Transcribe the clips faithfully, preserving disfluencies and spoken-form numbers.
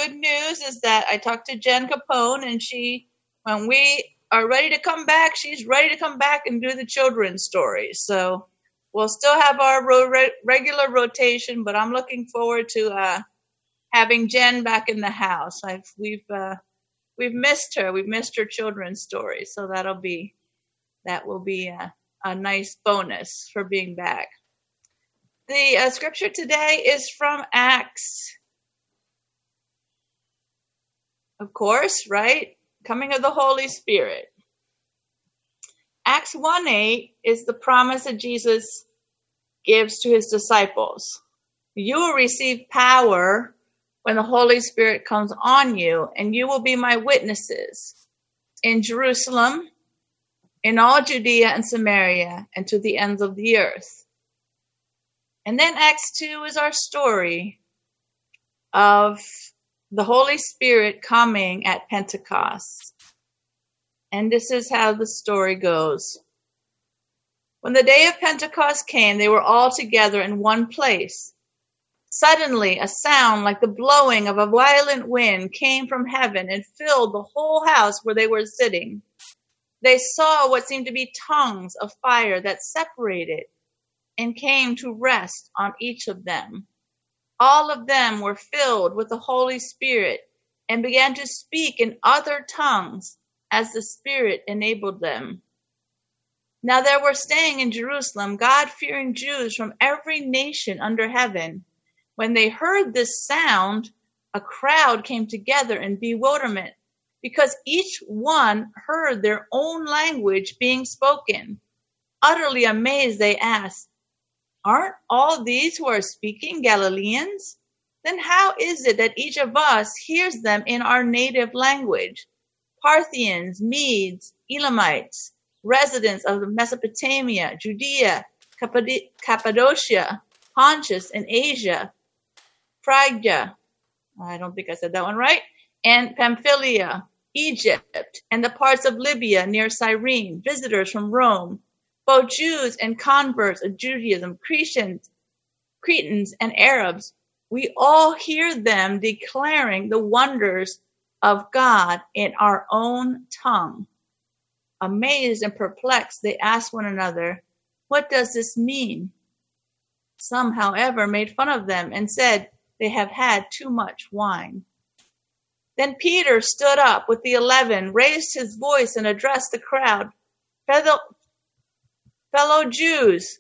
good news is that I talked to Jen Capone, and she, when we are ready to come back, she's ready to come back and do the children's stories. So we'll still have our ro- re- regular rotation, but I'm looking forward to uh, having Jen back in the house. I've we've uh, we've missed her. We've missed her children's stories, so that'll be that will be a, a nice bonus for being back. The uh, scripture today is from Acts, of course, right? Coming of the Holy Spirit. Acts one eight is the promise that Jesus gives to his disciples. You will receive power when the Holy Spirit comes on you, and you will be my witnesses in Jerusalem, in all Judea and Samaria, and to the ends of the earth. And then Acts two is our story of the Holy Spirit coming at Pentecost. And this is how the story goes. When the day of Pentecost came, they were all together in one place. Suddenly, a sound like the blowing of a violent wind came from heaven and filled the whole house where they were sitting. They saw what seemed to be tongues of fire that separated and came to rest on each of them. All of them were filled with the Holy Spirit and began to speak in other tongues as the Spirit enabled them. Now there were staying in Jerusalem God-fearing Jews from every nation under heaven. When they heard this sound, a crowd came together in bewilderment, because each one heard their own language being spoken. Utterly amazed, they asked, "Aren't all these who are speaking Galileans? Then how is it that each of us hears them in our native language? Parthians, Medes, Elamites, residents of Mesopotamia, Judea, Cappadocia, Pontus, and Asia, Phrygia," I don't think I said that one right, "and Pamphylia, Egypt, and the parts of Libya near Cyrene, visitors from Rome, both Jews and converts of Judaism, Cretans, Cretans and Arabs, we all hear them declaring the wonders of God in our own tongue." Amazed and perplexed, they asked one another, "What does this mean?" Some, however, made fun of them and said they have had too much wine. Then Peter stood up with the eleven, raised his voice, and addressed the crowd. Fellow, fellow Jews,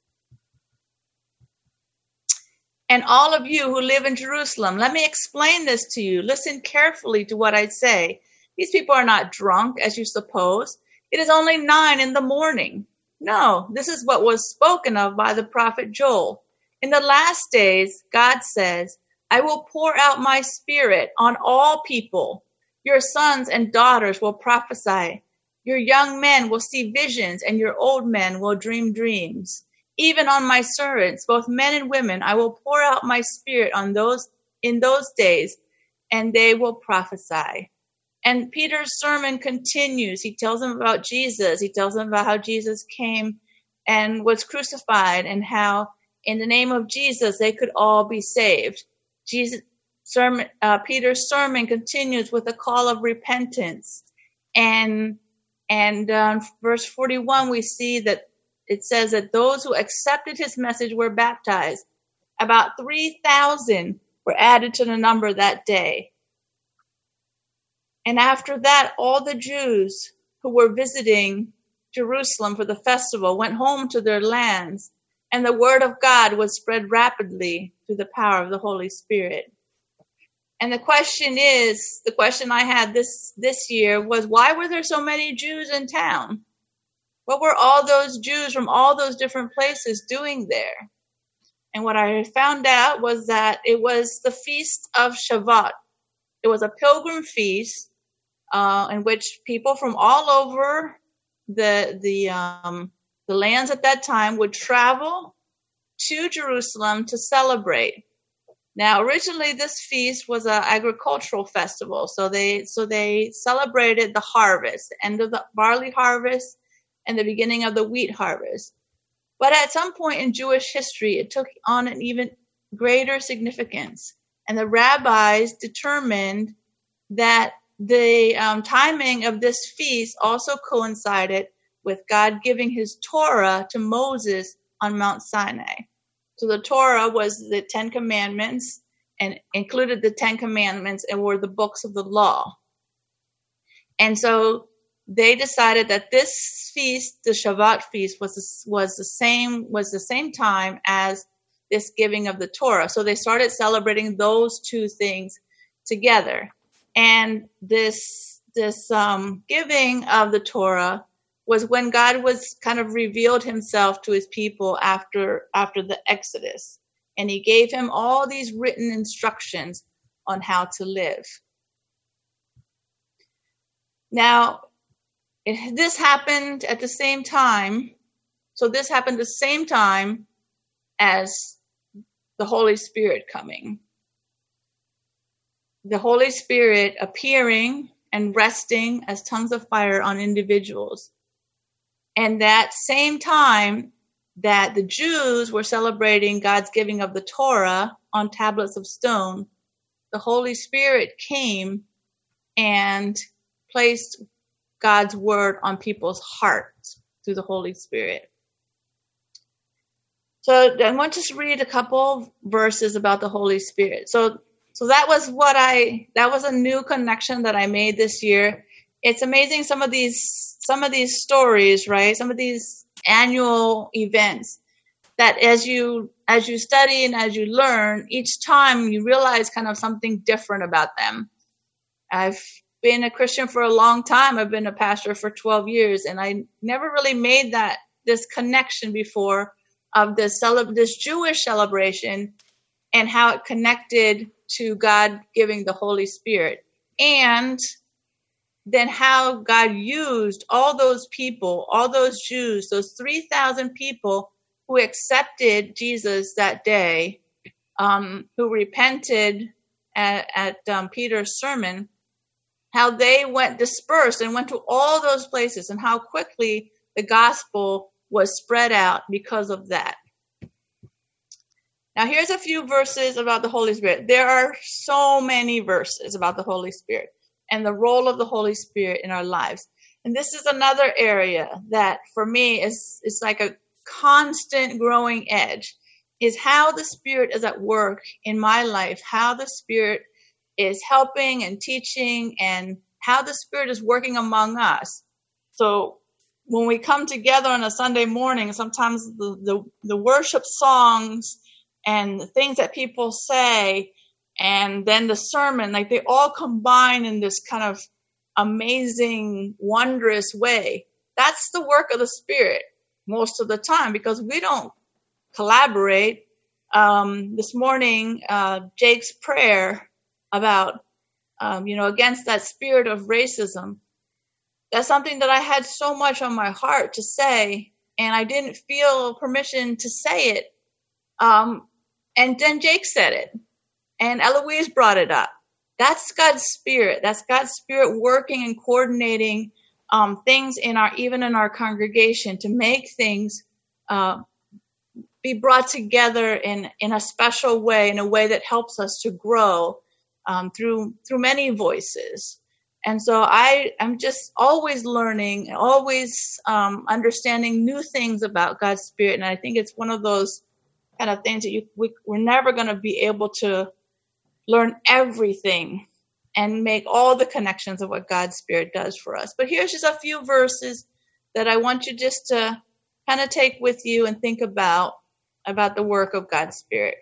and all of you who live in Jerusalem, let me explain this to you. Listen carefully to what I say. These people are not drunk, as you suppose. It is only nine in the morning. No, this is what was spoken of by the prophet Joel. In the last days, God says, I will pour out my spirit on all people. Your sons and daughters will prophesy. Your young men will see visions, and your old men will dream dreams. Even on my servants, both men and women, I will pour out my spirit on those in those days, and they will prophesy. And Peter's sermon continues. He tells them about Jesus. He tells them about how Jesus came and was crucified, and how in the name of Jesus they could all be saved. Jesus, sermon, uh, Peter's sermon continues with a call of repentance. And and uh, verse forty-one, we see that it says that those who accepted his message were baptized. About three thousand were added to the number that day. And after that, all the Jews who were visiting Jerusalem for the festival went home to their lands, and the word of God was spread rapidly through the power of the Holy Spirit. And the question is, the question I had this, this year was, why were there so many Jews in town? What were all those Jews from all those different places doing there? And what I found out was that it was the feast of Shavuot. It was a pilgrim feast uh, in which people from all over the the um, the lands at that time would travel to Jerusalem to celebrate. Now, originally, this feast was an agricultural festival, so they so they celebrated the harvest, the end of the barley harvest, and the beginning of the wheat harvest. But at some point in Jewish history, it took on an even greater significance, And the rabbis determined that the um, timing of this feast also coincided with God giving his Torah to Moses on Mount Sinai. So the Torah was the Ten Commandments and included the Ten Commandments and were the books of the law. And so they decided that this feast, the Shavuot feast, was the, was the same was the same time as this giving of the Torah. So they started celebrating those two things together. And this this um, giving of the Torah was when God was kind of revealed himself to his people after after the Exodus. And he gave him all these written instructions on how to live. Now, it, this happened at the same time. So this happened the same time as the Holy Spirit coming. The Holy Spirit appearing and resting as tongues of fire on individuals. And that same time that the Jews were celebrating God's giving of the Torah on tablets of stone, the Holy Spirit came and placed God's word on people's hearts through the Holy Spirit. So I want to read a couple verses about the Holy Spirit. So So that was what I, that was a new connection that I made this year. It's amazing some of these, some of these stories, right? Some of these annual events that as you, as you study and as you learn, each time you realize kind of something different about them. I've been a Christian for a long time. I've been a pastor for twelve years, and I never really made that, this connection before of this, cele- this Jewish celebration and how it connected to God giving the Holy Spirit, and then how God used all those people, all those Jews, those three thousand people who accepted Jesus that day, um, who repented at, at um, Peter's sermon, how they went dispersed and went to all those places, and how quickly the gospel was spread out because of that. Now, here's a few verses about the Holy Spirit. There are so many verses about the Holy Spirit and the role of the Holy Spirit in our lives. And this is another area that, for me, is, is like a constant growing edge, is how the Spirit is at work in my life, how the Spirit is helping and teaching, and how the Spirit is working among us. So when we come together on a Sunday morning, sometimes the, the, the worship songs and the things that people say, and then the sermon, like they all combine in this kind of amazing, wondrous way. That's the work of the Spirit most of the time, because we don't collaborate. Um, this morning, uh, Jake's prayer about, um, you know, against that spirit of racism, that's something that I had so much on my heart to say, and I didn't feel permission to say it. Um, and then Jake said it, and Eloise brought it up. That's God's Spirit. That's God's Spirit working and coordinating um, things in our, even in our congregation, to make things uh, be brought together in, in a special way, in a way that helps us to grow um, through through many voices. And so I am just always learning, always um, understanding new things about God's Spirit. And I think it's one of those kind of things that you, we, we're never going to be able to learn everything and make all the connections of what God's Spirit does for us. But here's just a few verses that I want you just to kind of take with you and think about, about the work of God's Spirit.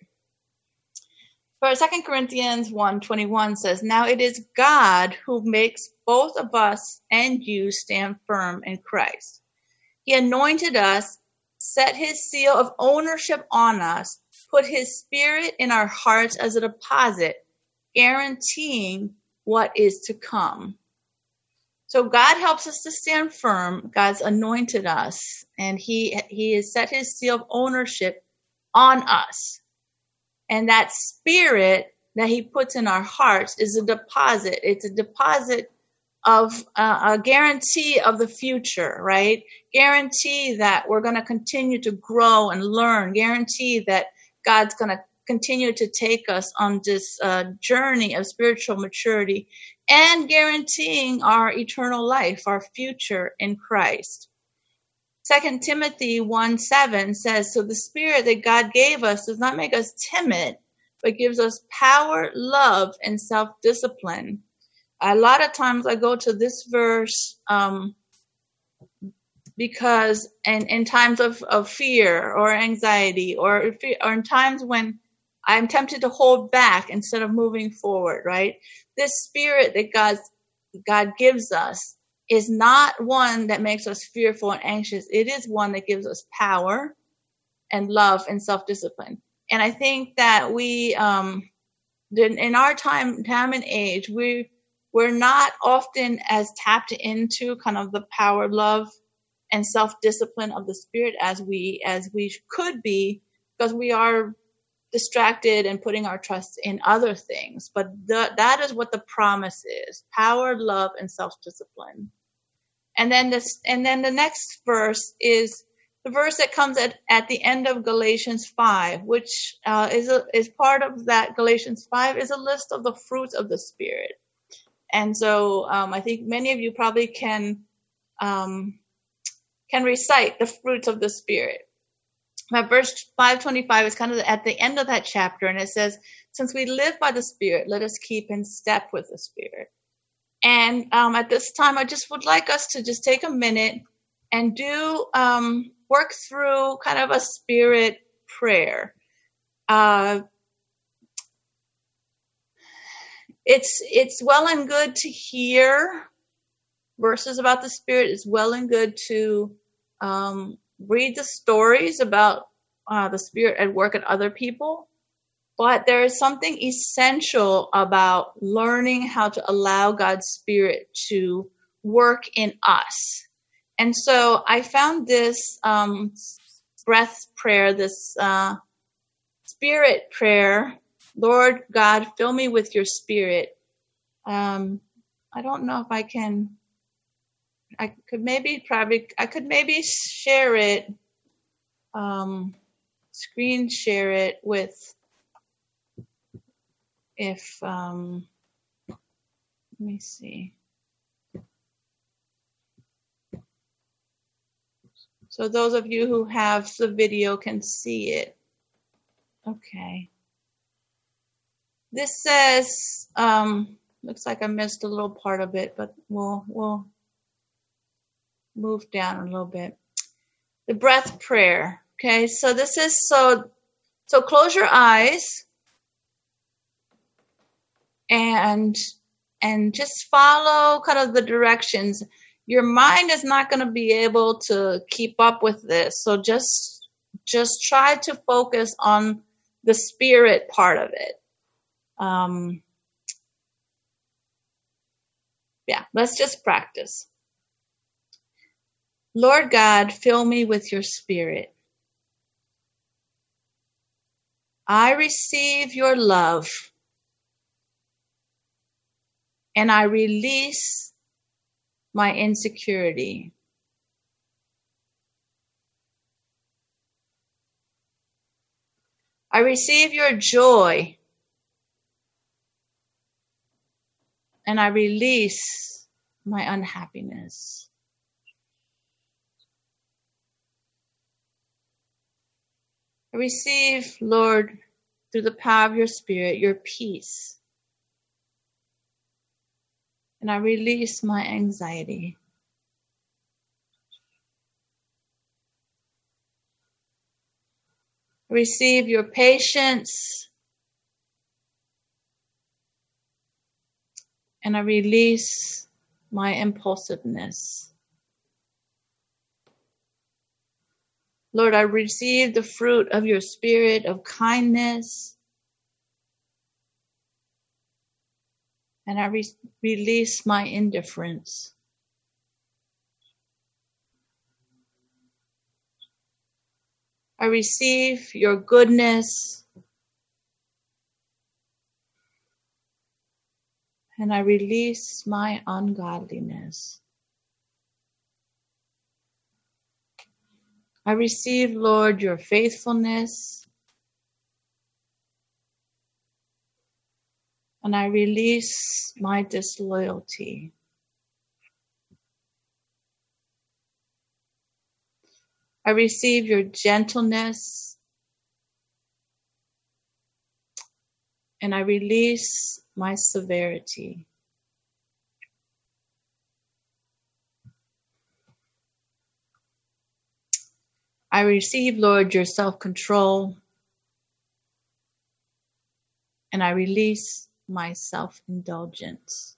For Second Corinthians one twenty-one says, "Now it is God who makes both of us and you stand firm in Christ. He anointed us, set his seal of ownership on us, put his Spirit in our hearts as a deposit, guaranteeing what is to come." So God helps us to stand firm. God's anointed us, and he, he has set his seal of ownership on us. And that Spirit that he puts in our hearts is a deposit. It's a deposit of uh, a guarantee of the future, right? Guarantee that we're going to continue to grow and learn. Guarantee that God's going to continue to take us on this uh, journey of spiritual maturity and guaranteeing our eternal life, our future in Christ. Second Timothy one seven says, so the Spirit that God gave us does not make us timid, but gives us power, love, and self-discipline. A lot of times I go to this verse um, because in, in times of, of fear or anxiety or, or in times when I'm tempted to hold back instead of moving forward, right? This Spirit that God, God gives us is not one that makes us fearful and anxious. It is one that gives us power and love and self-discipline. And I think that we, um, in our time, time and age, we, we're not often as tapped into kind of the power, love, and self-discipline of the Spirit as we, as we could be, because we are distracted and putting our trust in other things. But the, that is what the promise is: power, love, and self-discipline. And then this, and then the next verse is the verse that comes at, at the end of Galatians five, which uh, is a, is part of that. Galatians five is a list of the fruits of the Spirit. And so um, I think many of you probably can um, can recite the fruits of the Spirit. But verse five twenty-five is kind of at the end of that chapter, and it says, since we live by the Spirit, let us keep in step with the Spirit. And um, at this time, I just would like us to just take a minute and do um, work through kind of a spirit prayer. Uh, it's it's well and good to hear verses about the Spirit. It's well and good to um, read the stories about uh, the Spirit at work at other people. But there is something essential about learning how to allow God's Spirit to work in us. And so I found this um, breath prayer, this uh, Spirit prayer. Lord God, fill me with your Spirit. Um, I don't know if I can, I could maybe probably, I could maybe share it, um, screen share it with, if, um, let me see. So those of you who have the video can see it. Okay. This says, um, looks like I missed a little part of it, but we'll, we'll move down a little bit. The breath prayer. Okay. So this is, so, so close your eyes. And and just follow kind of the directions. Your mind is not going to be able to keep up with this. So just just try to focus on the Spirit part of it. Um, yeah, let's just practice. Lord God, fill me with your Spirit. I receive your love. And I release my insecurity. I receive your joy. And I release my unhappiness. I receive, Lord, through the power of your Spirit, your peace. And I release my anxiety. I receive your patience. And I release my impulsiveness. Lord, I receive the fruit of your Spirit of kindness. And I re- release my indifference. I receive your goodness. And I release my ungodliness. I receive, Lord, your faithfulness. And I release my disloyalty. I receive your gentleness. And I release my severity. I receive, Lord, your self-control. And I release my self-indulgence.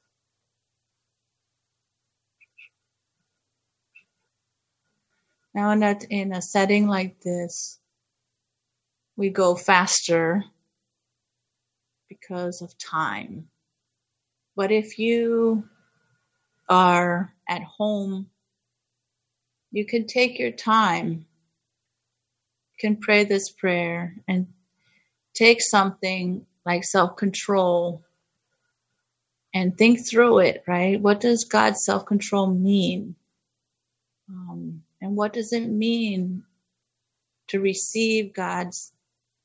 Now, in a, in a setting like this, we go faster because of time. But if you are at home, you can take your time. You can pray this prayer and take something like self-control and think through it, right? What does God's self-control mean? Um, and what does it mean to receive God's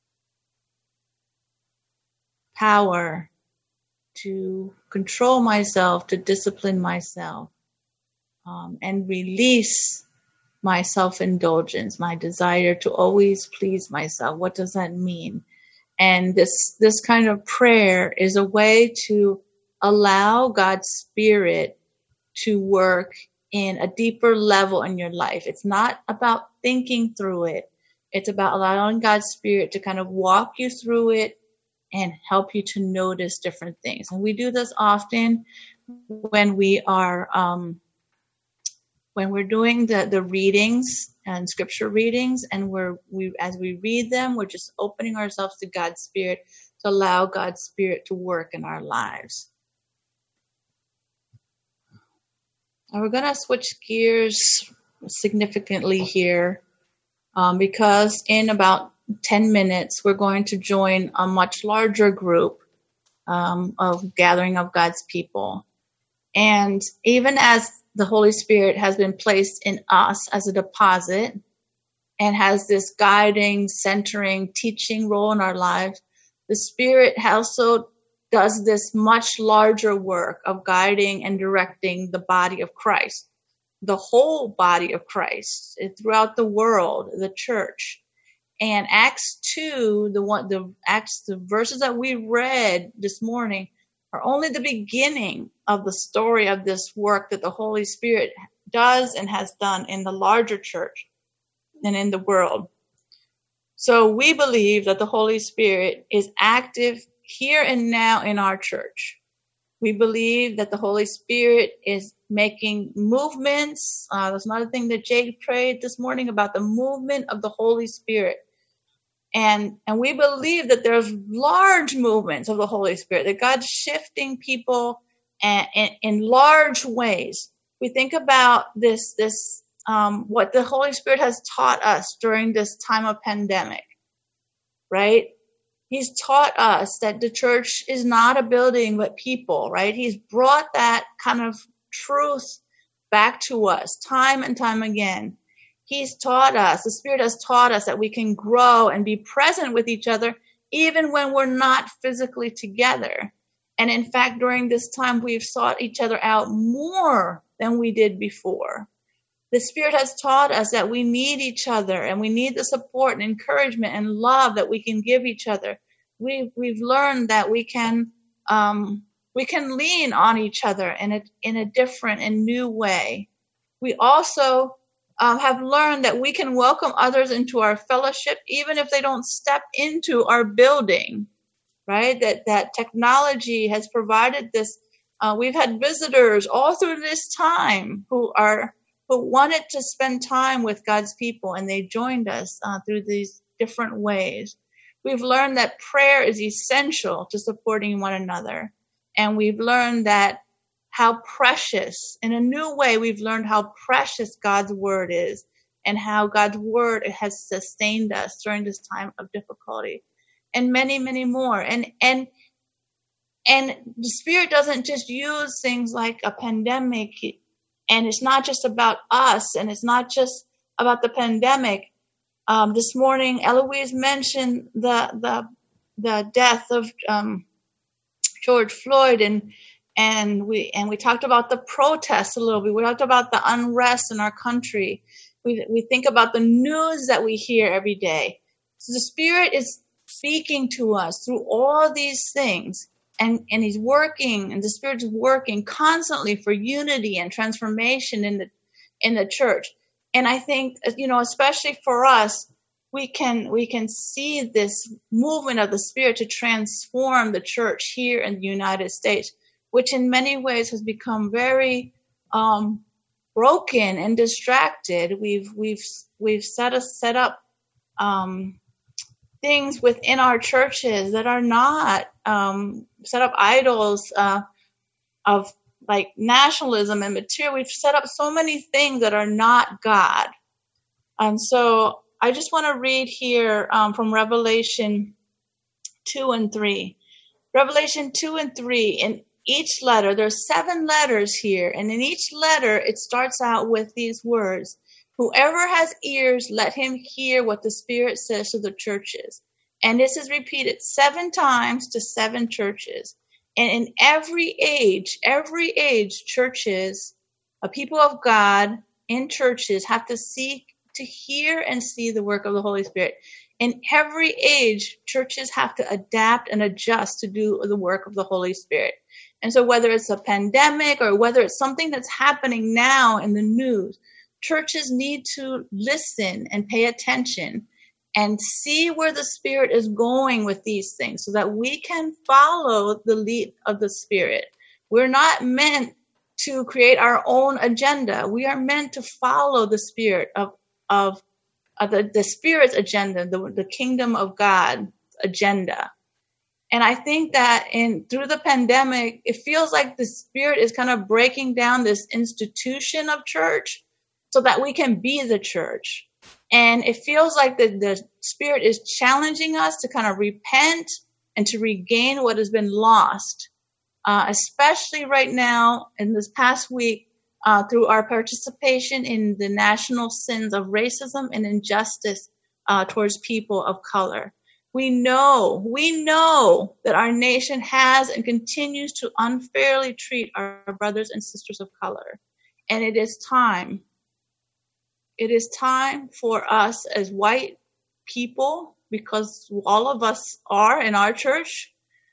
power to control myself, to discipline myself, um, and release my self-indulgence, my desire to always please myself? What does that mean? And this, this kind of prayer is a way to allow God's Spirit to work in a deeper level in your life. It's not about thinking through it. It's about allowing God's Spirit to kind of walk you through it and help you to notice different things. And we do this often when we are, um, when we're doing the, the readings and scripture readings, and we're, we, as we read them, we're just opening ourselves to God's Spirit to allow God's Spirit to work in our lives. And we're going to switch gears significantly here um, because in about ten minutes, we're going to join a much larger group um, of gathering of God's people. And even as the Holy Spirit has been placed in us as a deposit and has this guiding, centering, teaching role in our lives, the Spirit also does this much larger work of guiding and directing the body of Christ, the whole body of Christ throughout the world, the church. And Acts two, the one, the Acts, the verses that we read this morning are only the beginning of the story of this work that the Holy Spirit does and has done in the larger church and in the world. So we believe that the Holy Spirit is active here and now in our church. We believe that the Holy Spirit is making movements. Uh, that's another thing that Jake prayed this morning about, the movement of the Holy Spirit. And, and we believe that there's large movements of the Holy Spirit, that God's shifting people and, and, in large ways. We think about this, this um, what the Holy Spirit has taught us during this time of pandemic, right? He's taught us that the church is not a building, but people, right? He's brought that kind of truth back to us time and time again. He's taught us, the Spirit has taught us that we can grow and be present with each other even when we're not physically together. And in fact, during this time, we've sought each other out more than we did before. The Spirit has taught us that we need each other and we need the support and encouragement and love that we can give each other. We've, we've learned that we can, um, we can lean on each other in a, in a different and new way. We also um, have learned that we can welcome others into our fellowship, even if they don't step into our building, right? That, that technology has provided this. Uh, we've had visitors all through this time who are, who wanted to spend time with God's people, and they joined us uh, through these different ways. We've learned that prayer is essential to supporting one another. And we've learned that how precious, in a new way, we've learned how precious God's word is and how God's word has sustained us during this time of difficulty, and many, many more. And, and, and the Spirit doesn't just use things like a pandemic, and it's not just about us, and it's not just about the pandemic. Um, this morning, Eloise mentioned the, the, the death of, um, George Floyd, and and we and we talked about the protests a little bit. We talked about the unrest in our country. We we think about the news that we hear every day. So the Spirit is speaking to us through all these things, and and He's working, and the Spirit is working constantly for unity and transformation in the in the church. And I think, you know, especially for us, we can we can see this movement of the Spirit to transform the church here in the United States, which in many ways has become very um, broken and distracted. We've we've we've set a, set up um, things within our churches that are not um, set up idols uh, of like nationalism and material. We've set up so many things that are not God, and so I just want to read here um, from Revelation two and three. Revelation two and three. In each letter, there's seven letters here, and in each letter, it starts out with these words: "Whoever has ears, let him hear what the Spirit says to the churches." And this is repeated seven times to seven churches. And in every age, every age, churches, a people of God in churches have to seek to hear and see the work of the Holy Spirit. In every age, churches have to adapt and adjust to do the work of the Holy Spirit. And so whether it's a pandemic or whether it's something that's happening now in the news, churches need to listen and pay attention and see where the Spirit is going with these things so that we can follow the lead of the Spirit. We're not meant to create our own agenda. We are meant to follow the Spirit of of, of the, the Spirit's agenda, the, the kingdom of God agenda. And I think that in through the pandemic, it feels like the Spirit is kind of breaking down this institution of church so that we can be the church. And it feels like the, the Spirit is challenging us to kind of repent and to regain what has been lost, uh, especially right now in this past week, Uh, through our participation in the national sins of racism and injustice uh, towards people of color. We know, we know that our nation has and continues to unfairly treat our brothers and sisters of color. And it is time. It is time for us as white people, because all of us are in our church,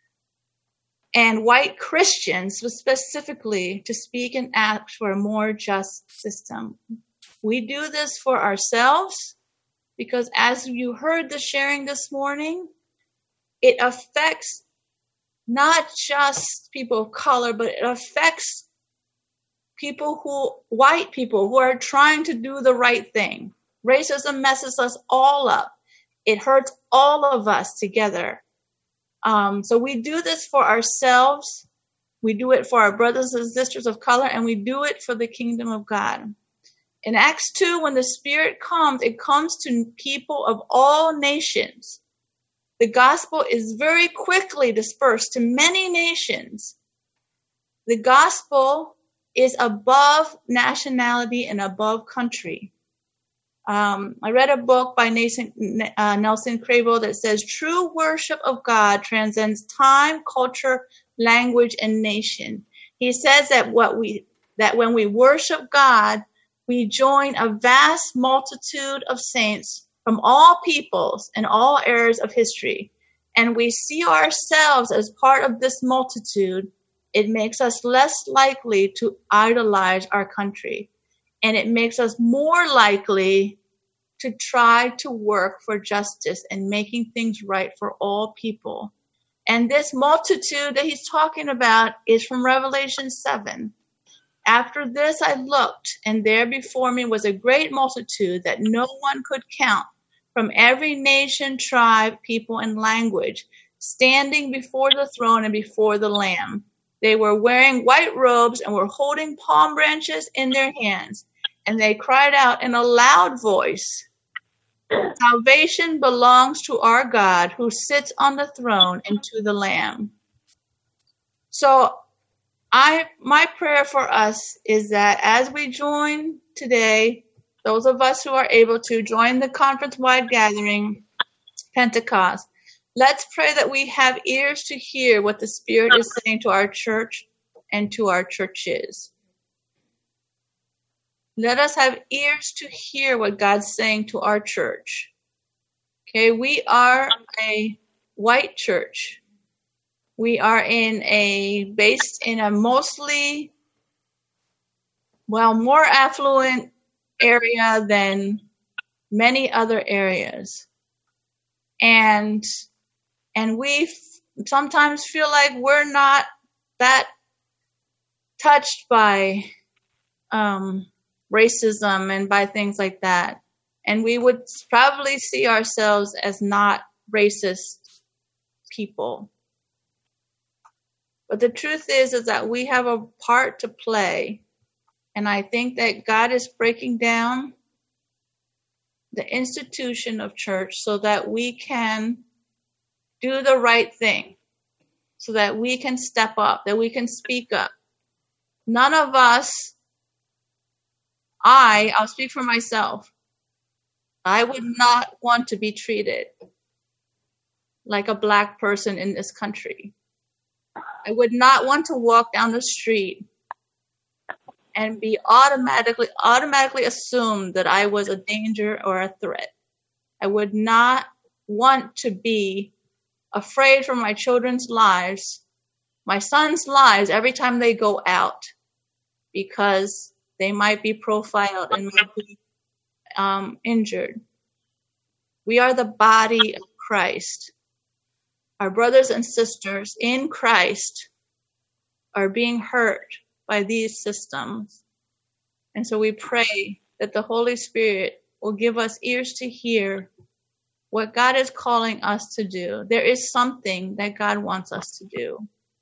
and white Christians specifically, to speak and act for a more just system. We do this for ourselves because, as you heard the sharing this morning, it affects not just people of color, but it affects people who, white people who are trying to do the right thing. Racism messes us all up. It hurts all of us together. Um, so we do this for ourselves, we do it for our brothers and sisters of color, and we do it for the kingdom of God. In Acts two, when the Spirit comes, it comes to people of all nations. The gospel is very quickly dispersed to many nations. The gospel is above nationality and above country. Um, I read a book by Nelson, uh, Nelson Crable that says true worship of God transcends time, culture, language, and nation. He says that what we that when we worship God, we join a vast multitude of saints from all peoples and all eras of history, and we see ourselves as part of this multitude. It makes us less likely to idolize our country. And it makes us more likely to try to work for justice and making things right for all people. And this multitude that he's talking about is from Revelation seven. After this I looked, and there before me was a great multitude that no one could count, from every nation, tribe, people, and language, standing before the throne and before the Lamb. They were wearing white robes and were holding palm branches in their hands. And they cried out in a loud voice, "Salvation belongs to our God who sits on the throne and to the Lamb." So I, my prayer for us is that as we join today, those of us who are able to join the conference-wide gathering, Pentecost, Let's pray that we have ears to hear what the Spirit is saying to our church and to our churches. Let us have ears to hear what God's saying to our church. Okay, we are a white church. We are in a based in a mostly, well, more affluent area than many other areas. And and we f- sometimes feel like we're not that touched by um, racism and by things like that. And we would probably see ourselves as not racist people. But the truth is, is that we have a part to play. And I think that God is breaking down the institution of church so that we can do the right thing, so that we can step up, that we can speak up. None of us, I, I'll speak for myself, I would not want to be treated like a black person in this country. I would not want to walk down the street and be automatically automatically assumed that I was a danger or a threat. I would not want to be afraid for my children's lives, my son's lives, every time they go out, because they might be profiled and might be um, injured. We are the body of Christ. Our brothers and sisters in Christ are being hurt by these systems. And so we pray that the Holy Spirit will give us ears to hear what God is calling us to do. There is something that God wants us to do.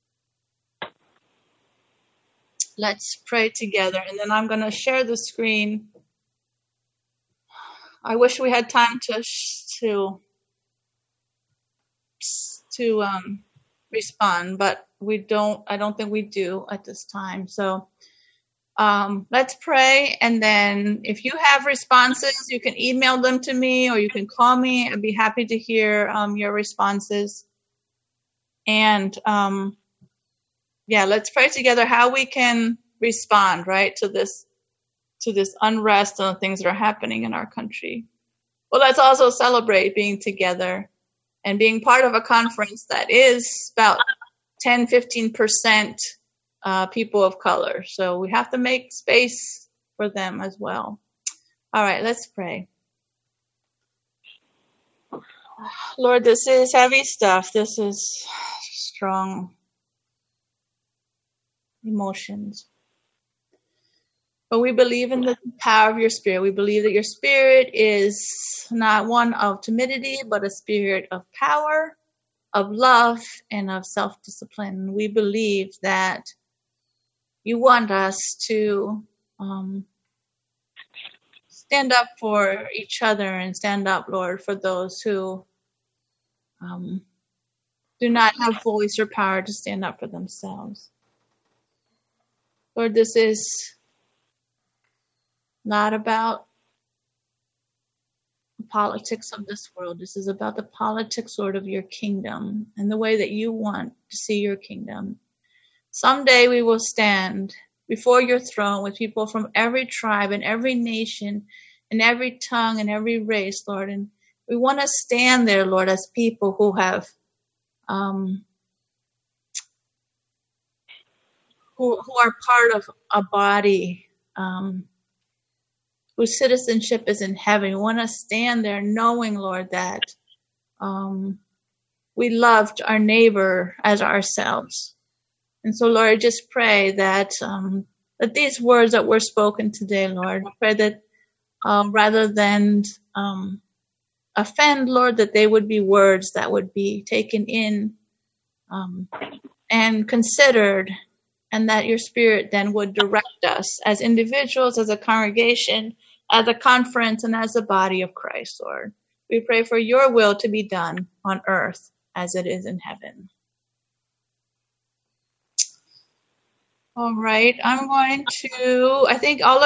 Let's pray together, and then I'm going to share the screen. I wish we had time to to to um, respond, but we don't. I don't think we do at this time. So um, let's pray, and then if you have responses, you can email them to me, or you can call me. I'd be happy to hear um, your responses. And um, yeah, let's pray together how we can respond, right, to this to this unrest and the things that are happening in our country. Well, let's also celebrate being together and being part of a conference that is about ten, fifteen percent uh, people of color. So we have to make space for them as well. All right, let's pray. Lord, this is heavy stuff. This is strong emotions. But we believe in the power of your Spirit. We believe that your Spirit is not one of timidity, but a spirit of power, of love, and of self-discipline. We believe that you want us to um, stand up for each other and stand up, Lord, for those who um, do not have voice or power to stand up for themselves. Lord, this is not about the politics of this world. This is about the politics, Lord, of your kingdom and the way that you want to see your kingdom. Someday we will stand before your throne with people from every tribe and every nation and every tongue and every race, Lord. And we want to stand there, Lord, as people who have um, who, who are part of a body um, whose citizenship is in heaven. We want to stand there knowing, Lord, that um, we loved our neighbor as ourselves. And so, Lord, I just pray that um, that these words that were spoken today, Lord, I pray that uh, rather than um, offend, Lord, that they would be words that would be taken in um, and considered, and that your Spirit then would direct us as individuals, as a congregation, as a conference, and as a body of Christ, Lord. We pray for your will to be done on earth as it is in heaven. All right, I'm going to, I think all of